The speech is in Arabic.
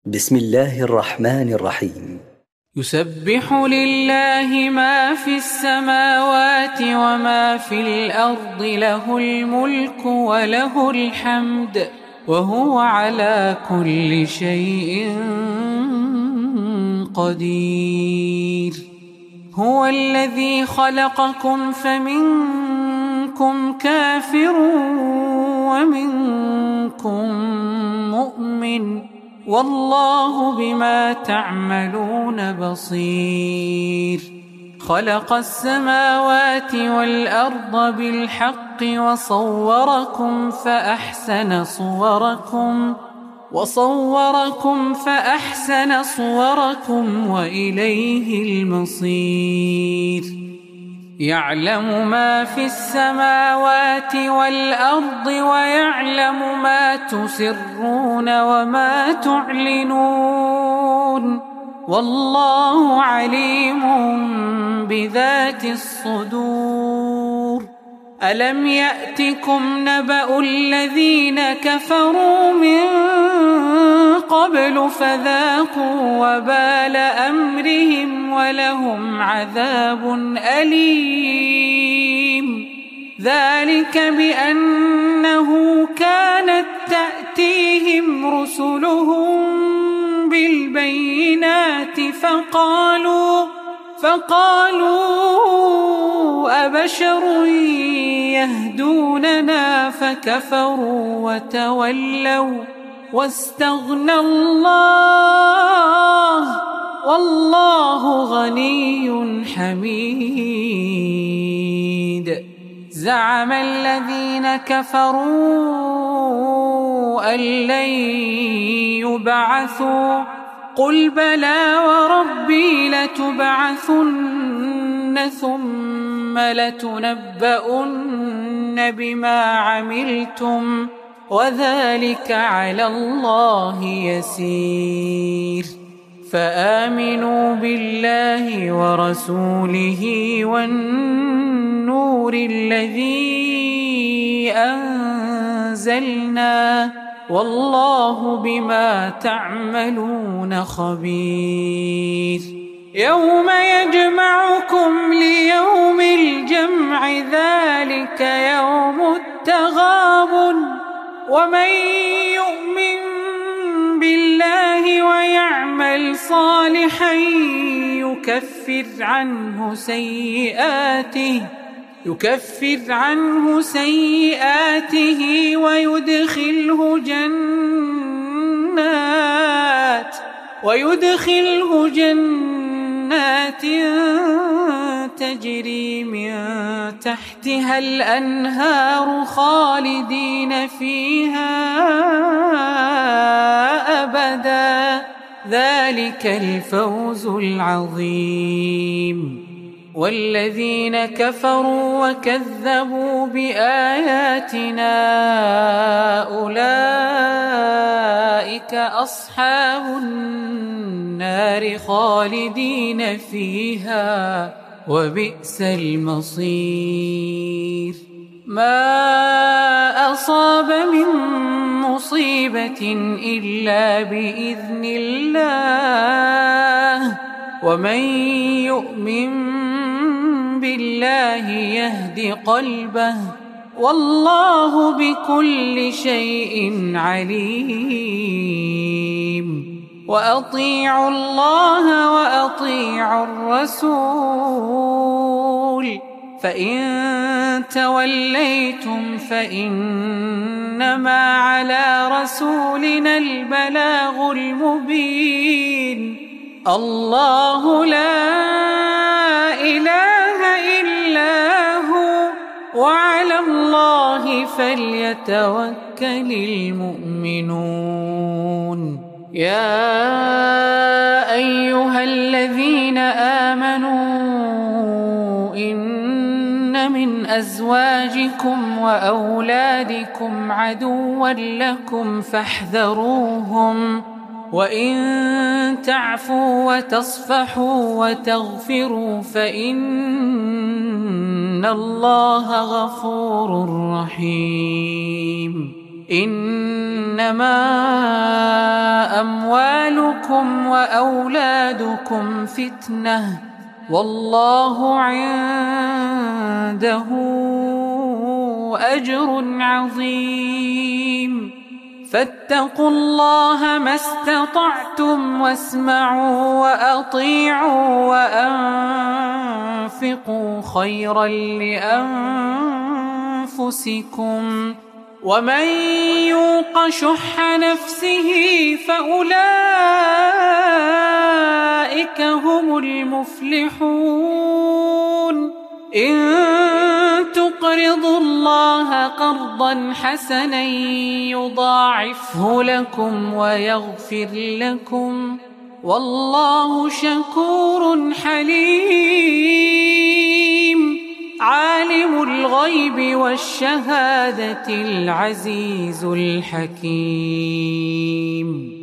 بسم الله الرحمن الرحيم. يسبح لله ما في السماوات وما في الأرض، له الملك وله الحمد وهو على كل شيء قدير. هو الذي خلقكم فمنكم كافر ومنكم مؤمن، والله بما تعملون بصير. خلق السماوات والأرض بالحق وصوركم فأحسن صوركم وإليه المصير. يعلم ما في السماوات والأرض ويعلم ما تسرون وما تعلنون، والله عليم بذات الصدور. ألم يأتكم نبأ الذين كفروا من قبل فذاقوا وبال أمرهم ولهم عذاب أليم؟ ذلك بأنه كانت تأتيهم رسلهم بالبينات فقالوا أبشر يهدوننا فكفروا وتولوا واستغنى الله والله غني حميد. زعم الذين كفروا أن لن يبعثوا، قل بلى وربي لتبعثن ثم لتنبؤن بما عملتم وذلك على الله يسير. فآمنوا بالله ورسوله والنور الذي أنزلنا، والله بما تعملون خبير. يوم يجمعكم ليوم الجمع، ذلك يوم التغابن، ومن يؤمن بالله ويعمل صالحا يكفر عنه سيئاته ويدخله جنات تجري من تحتها الأنهار خالدين فيها أبدا، ذلك الفوز العظيم. والذين كفروا وكذبوا بآياتنا أولئك أصحاب النار خالدين فيها وبئس المصير. ما أصاب من مصيبة إلا بإذن الله، ومن يؤمن بالله يهد قلبه، والله بكل شيء عليم. وأطيعوا الله وأطيعوا الرسول، فإن توليتم فإنما على رسولنا البلاغ المبين. الله لا إله إلا هو، وعلى الله فليتوكل المؤمنون. يا أيها الذين آمنوا إن من أزواجكم وأولادكم عدوا لكم فاحذروهم، وإن تعفوا وتصفحوا وتغفروا فإن الله غفور رحيم. إنما أموالكم أموالكم وأولادكم فتنة والله عنده أجر عظيم فاتقوا الله ما استطعتم واسمعوا وأطيعوا وأنفقوا خيرا لأنفسكم ومن يوق شح نفسه فأولئك هم المفلحون إن تقرضوا الله قرضا حسنا يضاعفه لكم ويغفر لكم والله شكور حليم عالم الغيب والشهادة العزيز الحكيم